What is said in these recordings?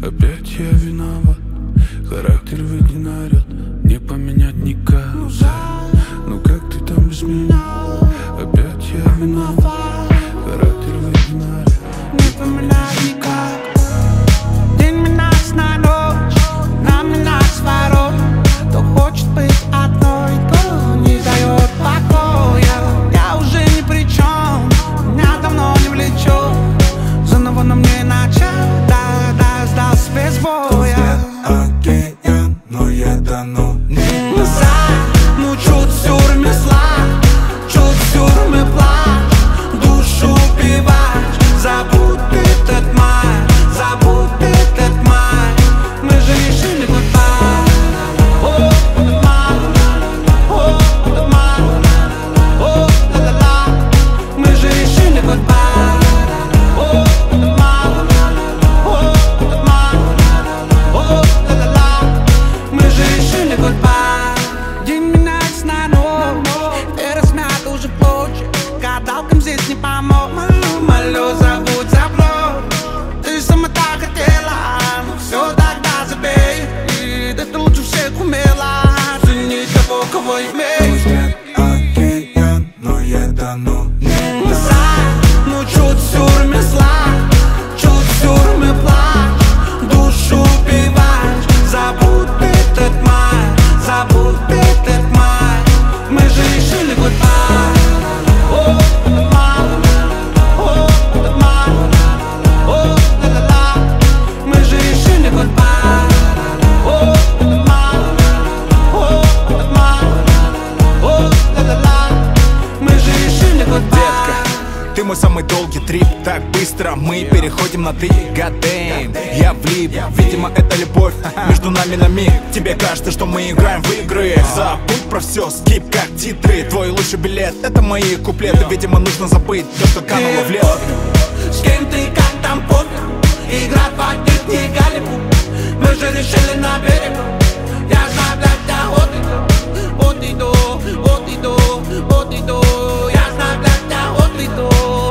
Опять я виноват, характер ведь не наряд, не поменять никак. Ну как ты там без меня? Опять я виноват, характер ведь не наряд, не поменять никак. День меняется на ночь, нам меняется ворот. Кто хочет быть одной, кто не дает покоя. Я уже ни при чем, меня давно не влечет. Заново на мне начать, да, сдался без боя. Океан, но я тону не назад. Ну чуть сюр месла, чуть сюр me плачь, душу убиваешь. Забудь этот май, забудь этот май. Мы же решили goodbye. О, этот май, о, этот май, о, ла-ла-ла. Мы же решили goodbye. О, этот май, о, этот май, о, ла-ла-ла. Мы же решили goodbye. День меняется на ночь, ты размята уже плоть. Гадалкам здесь не помог. Молю, забудь, забудь. Ты сама так хотела, ну все, тогда забей. Да ты лучше всех умела ценить того, кого имеешь. океан, но я тону не назад. Ну чуть сюр месла, чуть сюр me плачь, душу убиваешь. Забудь этот май, забудь этот май. Мы же решили goodbye. О, этот май, о, этот май, о, ла-ла-ла. Мы же решили goodbye. О, этот май, о, этот май, о, ла-ла-ла. Мы же решили goodbye. Ты мой самый долгий трип, так быстро мы переходим на ты. God damn, я влип, видимо это любовь между нами на миг. Тебе кажется, что мы играем в игры. Забудь про все, скип как титры. Твой лучший билет, это мои куплеты. Видимо нужно забыть то, что кануло в лето. С кем ты, как там пофиг, играть в один не Голливуд. Мы же решили на берегу. Я знаю, блядь, я вот иду, вот иду, вот иду. Я знаю, блядь, я вот иду.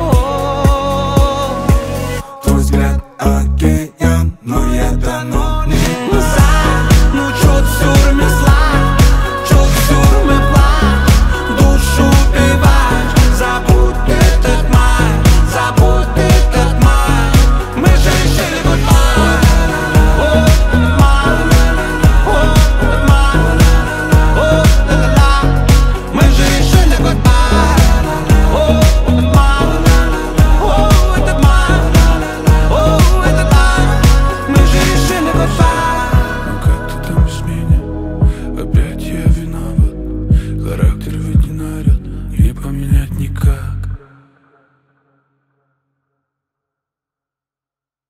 Твой взгляд океан, но я тону не назад. Ну чуть сюр месла, чуть сюр me плачь, душу убиваешь. Забудь этот май, забудь этот май. Мы же решили goodbye. О, этот май, о, этот май, о, ла-ла-ла. Мы же решили goodbye. О, этот май, о, этот май, о, этот май. Мы же решили goodbye. Ну как ты там без меня? Опять я виноват, характер ведь не наряд, не поменять никак.